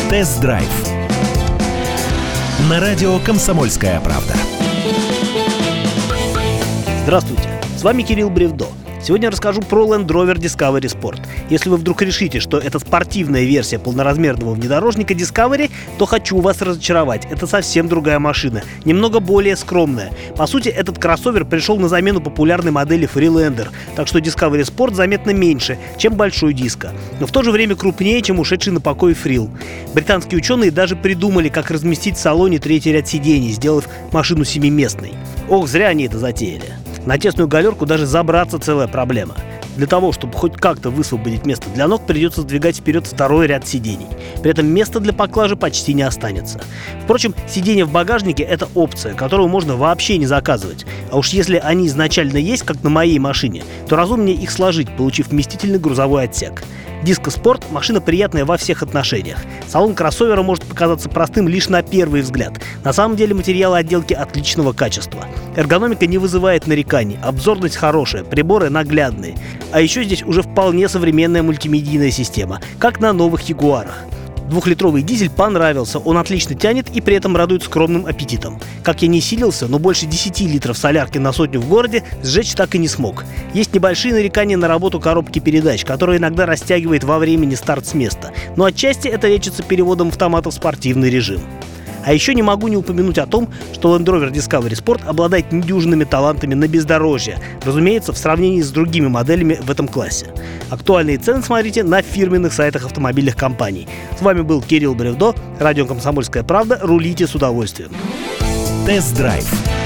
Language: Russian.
Тест-драйв на радио «Комсомольская правда». Здравствуйте, с вами Кирилл Бревдо. Сегодня я расскажу про Land Rover Discovery Sport. Если вы вдруг решите, что это спортивная версия полноразмерного внедорожника Discovery, то хочу вас разочаровать. Это совсем другая машина, немного более скромная. По сути, этот кроссовер пришел на замену популярной модели Freelander, так что Discovery Sport заметно меньше, чем большой диско, но в то же время крупнее, чем ушедший на покой Frill. Британские ученые даже придумали, как разместить в салоне третий ряд сидений, сделав машину семиместной. Ох, зря они это затеяли. На тесную галерку даже забраться целая проблема. Для того, чтобы хоть как-то высвободить место для ног, придется сдвигать вперед второй ряд сидений. При этом места для поклажи почти не останется. Впрочем, сиденья в багажнике – это опция, которую можно вообще не заказывать. А уж если они изначально есть, как на моей машине, то разумнее их сложить, получив вместительный грузовой отсек. Disco Sport – машина приятная во всех отношениях. Салон кроссовера может показаться простым лишь на первый взгляд. На самом деле материалы отделки отличного качества. Эргономика не вызывает нареканий, обзорность хорошая, приборы наглядные. А еще здесь уже вполне современная мультимедийная система, как на новых Ягуарах. Двухлитровый дизель понравился, он отлично тянет и при этом радует скромным аппетитом. Как я не силился, но больше 10 литров солярки на сотню в городе сжечь так и не смог. Есть небольшие нарекания на работу коробки передач, которая иногда растягивает во времени старт с места, но отчасти это лечится переводом автомата в спортивный режим. А еще не могу не упомянуть о том, что Land Rover Discovery Sport обладает недюжинными талантами на бездорожье, разумеется, в сравнении с другими моделями в этом классе. Актуальные цены смотрите на фирменных сайтах автомобильных компаний. С вами был Кирилл Бревдо, радио «Комсомольская правда». Рулите с удовольствием. Тест-драйв